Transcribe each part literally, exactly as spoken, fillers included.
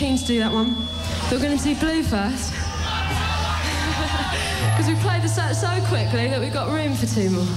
keen to do that one. But we're going to do Blue first. Because we played the set so quickly that we've got room for two more.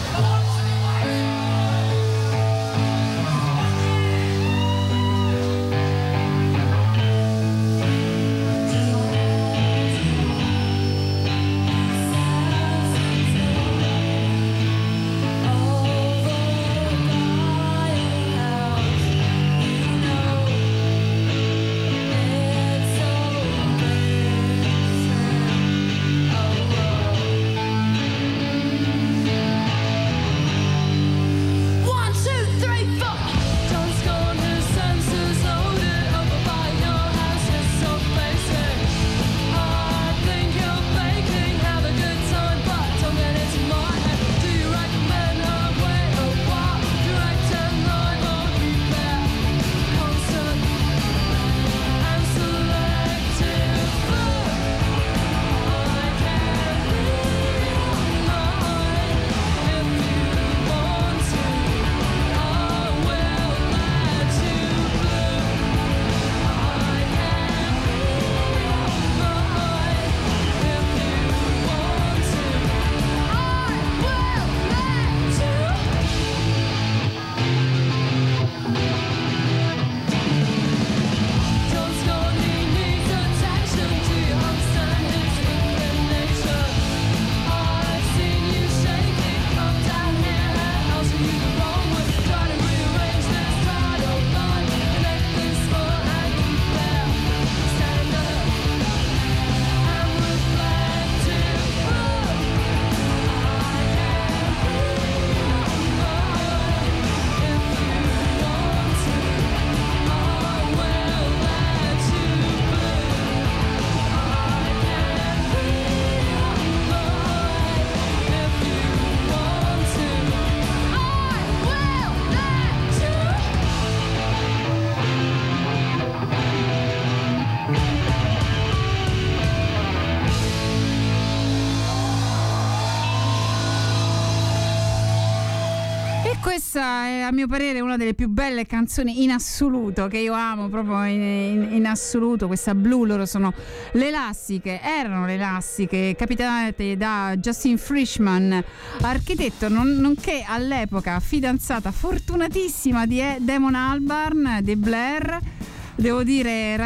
Questa è a mio parere una delle più belle canzoni in assoluto, che io amo proprio in, in, in assoluto. Questa Blue, loro sono le Elastiche, erano le Elastiche, capitate da Justin Frischman, architetto non, nonché all'epoca fidanzata fortunatissima di Damon Albarn, di Blair. Devo dire,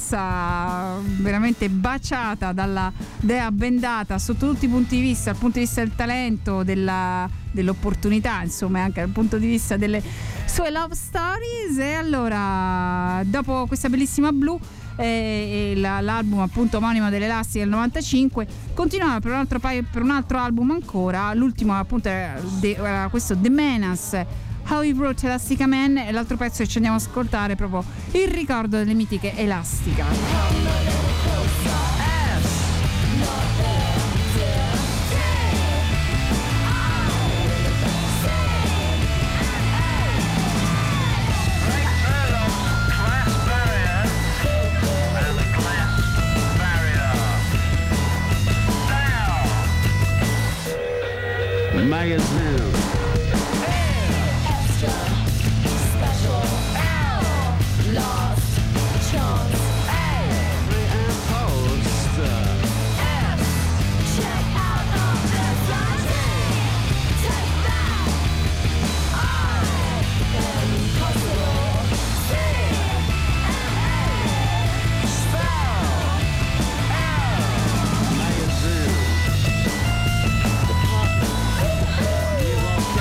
ragazza veramente baciata dalla dea bendata sotto tutti i punti di vista, dal punto di vista del talento, della, dell'opportunità, insomma, anche dal punto di vista delle sue love stories. E allora, dopo questa bellissima Blue e, e la, l'album appunto omonimo delle Elastiche del novantacinque, continuava per un altro paio, per un altro album ancora. L'ultimo appunto era, de, era questo The Menace, How He Wrote Elastica Man, e l'altro pezzo che ci andiamo ad ascoltare è proprio il ricordo delle mitiche Elastica. Magazine. Magazine.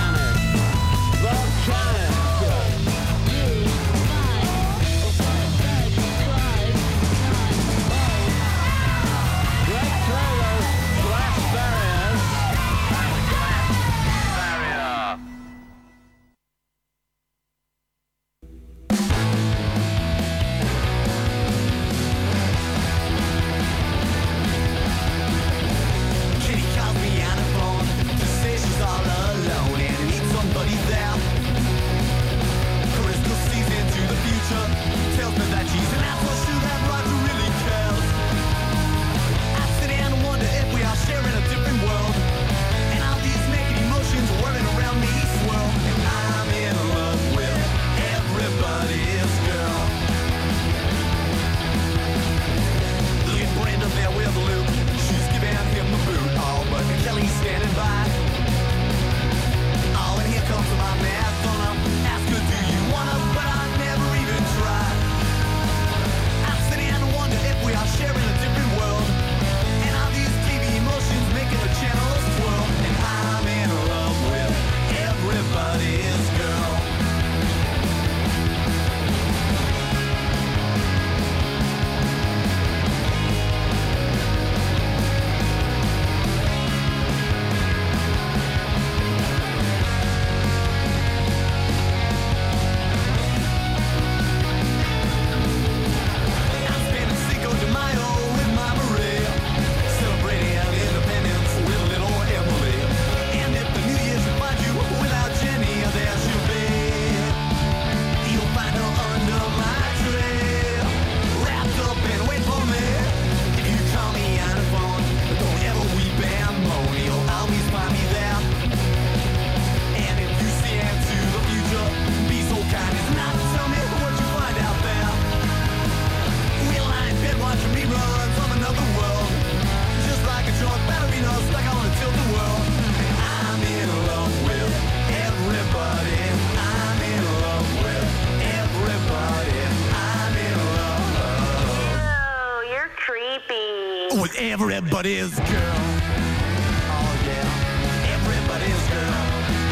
everybody's girl. Oh yeah, everybody's girl.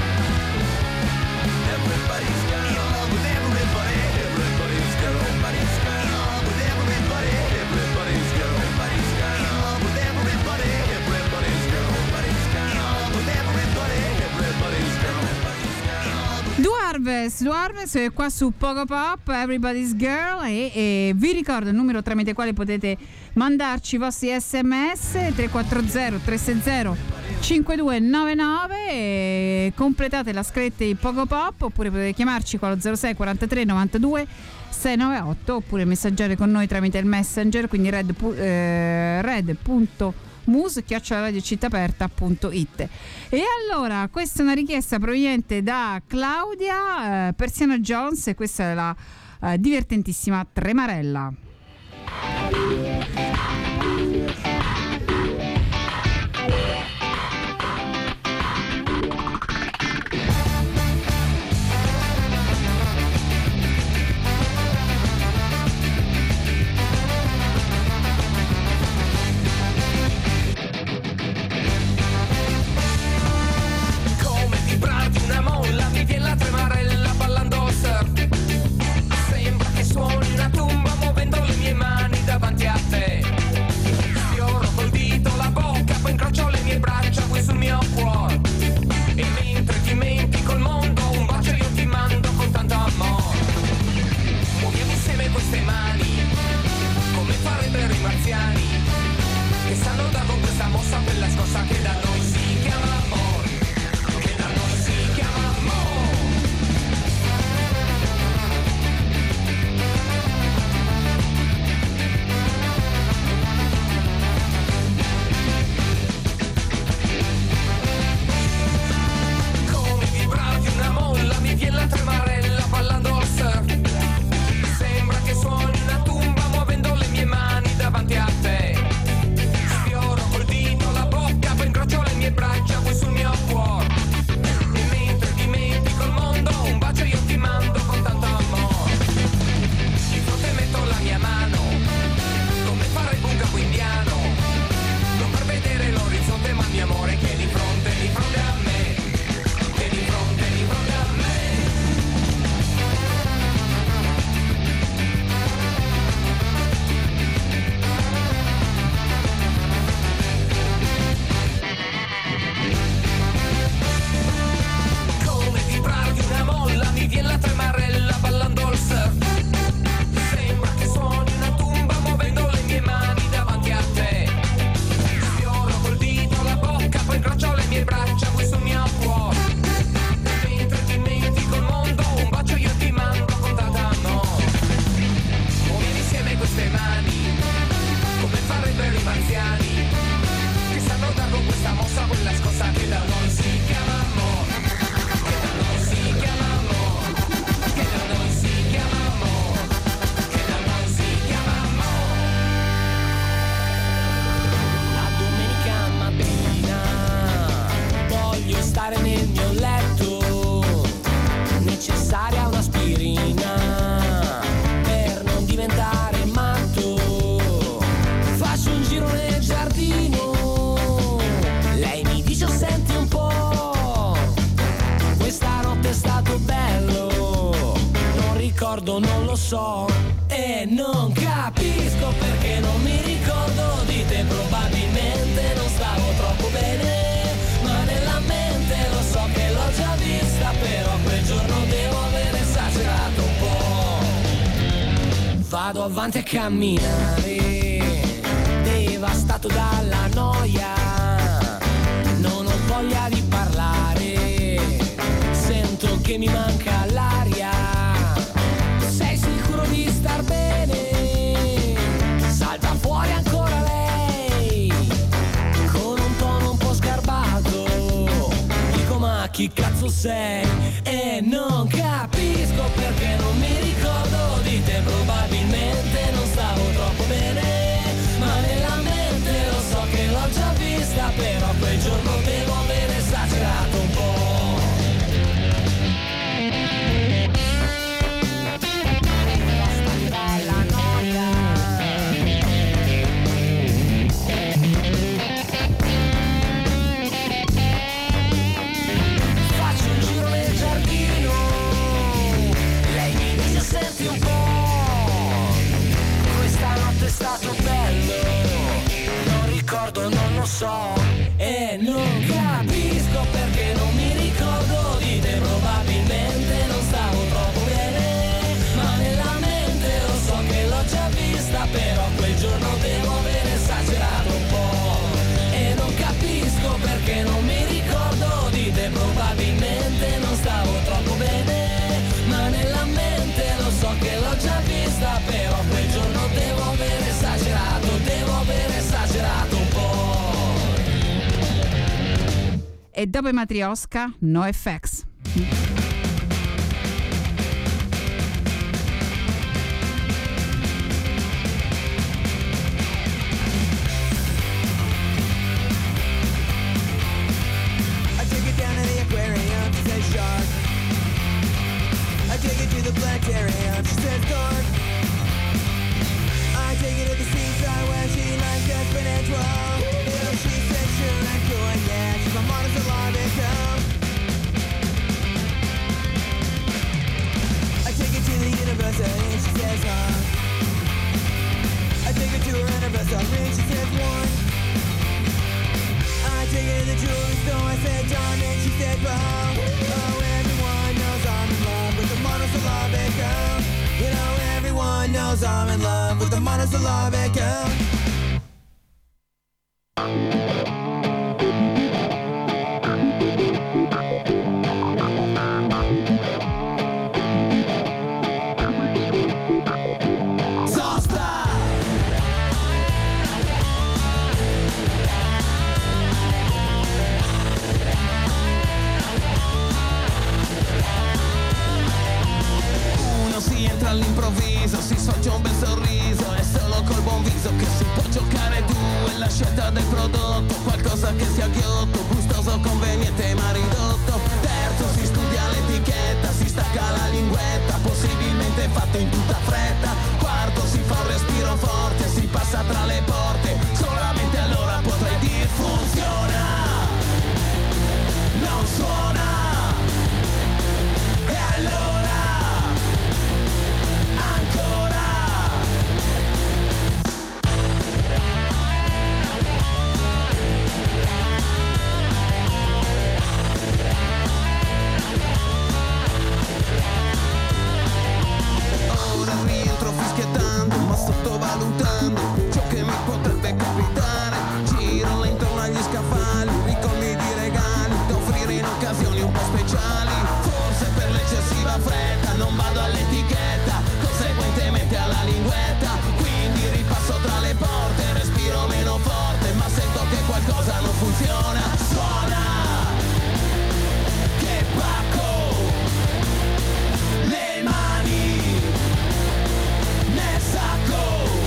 Everybody's girl. In love with everybody. Everybody's girl. Everybody's girl. In love with everybody. Everybody's girl. Everybody's girl. In love with everybody. Everybody's girl. Everybody's girl. In love with everybody. Everybody's girl. Dwarves, Dwarves è qua su Pogo Pop, Everybody's Girl, e, e vi ricordo il numero tramite il quale potete mandarci i vostri sms tre quattro zero tre sei zero cinque due nove nove e completate la scritta di Pogo Pop, oppure potete chiamarci con lo zero sei quarantatré novantadue seicentonovantaotto, oppure messaggiare con noi tramite il Messenger, quindi red, eh, red.mus chiocciola radiocittaaperta punto it. E allora, questa è una richiesta proveniente da Claudia, eh, Persiano Jones, e questa è la eh, divertentissima Tremarella. Una molla, mi viene la tremarella ballando surf. Sembra che suoni una tumba muovendo le mie mani davanti a te. Sfioro col dito la bocca, poi incrocio le mie braccia qui sul mio cuore. E mentre dimentico il mondo, un bacio io ti mando con tanto amore. Muoviamo insieme queste mani, come farebbero i marziani, che sanno dar con questa mossa quella scossa che da noi si chiama amore. Mi viene la tremarella ballando al surf. Sembra che suoni una tumba muovendo le mie mani davanti a te. Sfioro col dito la bocca, poi incrocio le mie braccia qui sul mio cuore. E mentre dimentico il mondo, un bacio io ti mando con tanto amore. Di fronte metto la mia mano, come fare un capo indiano, non per vedere l'orizzonte ma il mio amore che è di fronte, di fronte a me. Mi viene la tremarella ballando al surf. Sembra che suoni una tumba muovendo le mie mani davanti a te. Sfioro col dito la bocca, poi incrocio le mie braccia qui sul mio cuore. Mentre dimentico il mondo, un bacio io ti mando con tanto amore. Muoviamo insieme queste mani, come farebbero i marziani, che sanno dar con questa mossa quella scossa che da noi si chiama amore. Stare nel mio letto, necessaria un'aspirina per non diventare matto. Faccio un giro nel giardino, lei mi dice oh, senti un po', questa notte è stato bello, non ricordo, non lo so, e non capisco perché non mi ricordo di te, probabilmente non stavo troppo bene. Lo so che l'ho già vista, però quel giorno devo aver esagerato un po'. Vado avanti a camminare, devastato dalla noia, non ho voglia di parlare, sento che mi manca l'aria. Sei sicuro di star bene? Salta fuori ancora lei, con un tono un po' sgarbato. Ma chi cazzo sei? E non capisco perché non mi ricordo di te, probabilmente non stavo troppo bene, ma nella mente lo so che l'ho già vista, però quel giorno devo aver esagerato un po'. Basta la noia. e dopo Matrioska NoFX. Take it to the planetarium, she says dark. I take it to the seaside where she likes to spend it twelve. You know, she said sure and cool, yeah, she's a monosyllabic girl. I take it to the university, she says huh. I take her to her anniversary, she says one. I take her to the jewelry store, I said diamond, she said pearl. Oh, everyone knows I'm in love with the monosyllabic girl. You know, everyone knows I'm in love with the monosyllabic girl. All'improvviso si sorge un bel sorriso, è solo col buon viso che si può giocare. Tu e la scelta del prodotto, qualcosa che sia ghiotto, gustoso, conveniente ma ridotto. Terzo, si studia l'etichetta, si stacca la linguetta, possibilmente fatto in tutta fretta. Quarto, si fa un respiro forte, si passa tra le porte, solamente allora potrei dire funziona, non suona. E allora ma sottovalutando ciò che mi potrebbe capitare. Giro lento agli scaffali, ricolmi di regali da offrire in occasioni un po' speciali. Forse per l'eccessiva fretta non vado all'etichetta, conseguentemente alla linguetta. Quindi ripasso tra le porte, respiro meno forte, ma sento che qualcosa non funziona. Suona, che pacco, le mani nel sacco.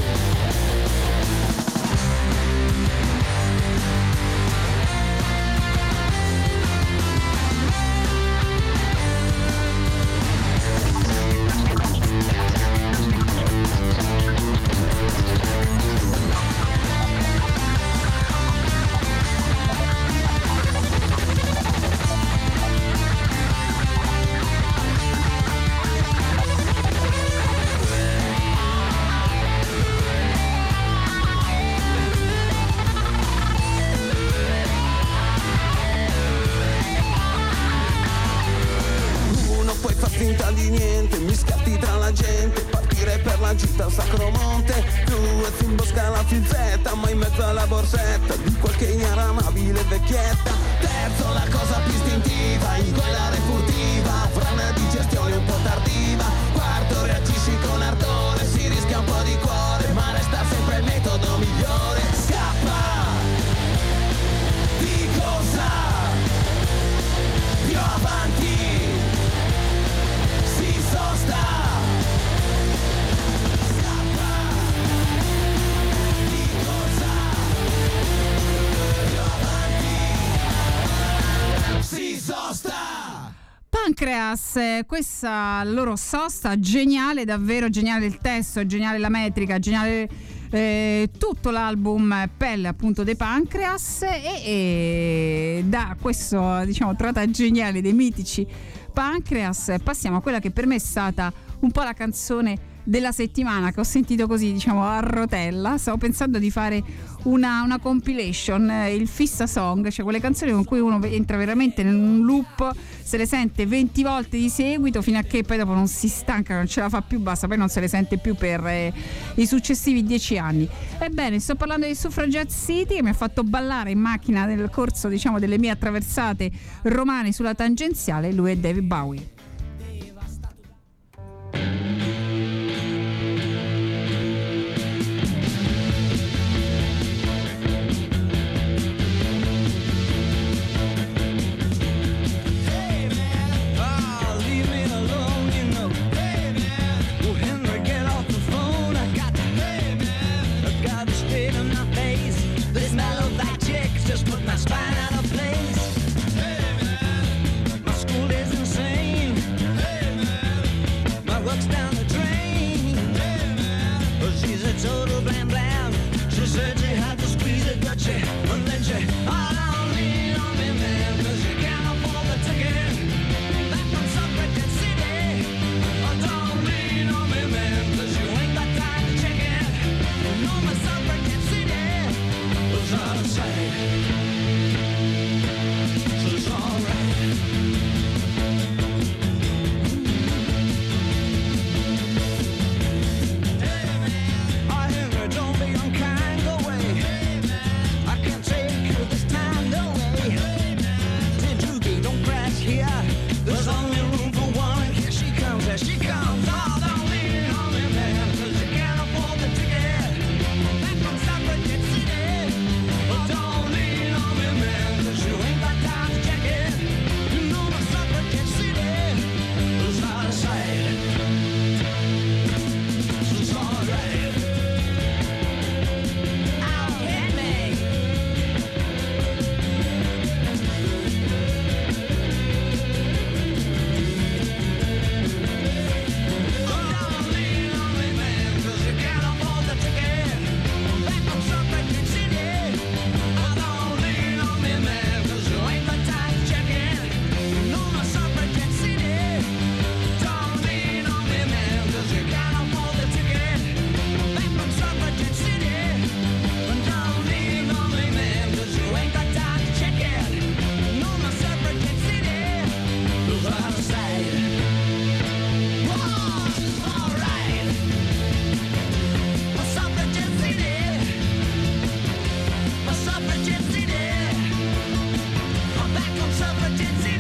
Finta di niente, mi scatti tra la gente, partire per la gita al Sacromonte. Due si imbosca la filzetta, ma in mezzo alla borsetta di qualche ignoramabile vecchietta. Terzo, la cosa più istintiva, ingoiare furtiva, fra una digestione un po' tardiva. Quarto, reagisci con ardore, si rischia un po' di cuore, ma resta sempre il metodo migliore. Scappa di cosa più avanti sosta, scappa di cosa più avanti si sosta. Pancreas, questa loro sosta geniale, davvero geniale il testo, geniale la metrica, geniale eh, tutto l'album Pelle appunto dei Pancreas e, e da questo diciamo trata geniale dei mitici Pancreas passiamo a quella che per me è stata un po' la canzone della settimana, che ho sentito così diciamo a rotella. Stavo pensando di fare una, una compilation, eh, il fissa song, cioè quelle canzoni con cui uno entra veramente in un loop, se le sente venti volte di seguito fino a che poi dopo non si stanca, non ce la fa più, basta, poi non se le sente più per eh, i successivi dieci anni. Ebbene, sto parlando di Suffragette City, che mi ha fatto ballare in macchina nel corso diciamo delle mie attraversate romane sulla tangenziale. Lui è David Bowie. l'agenzia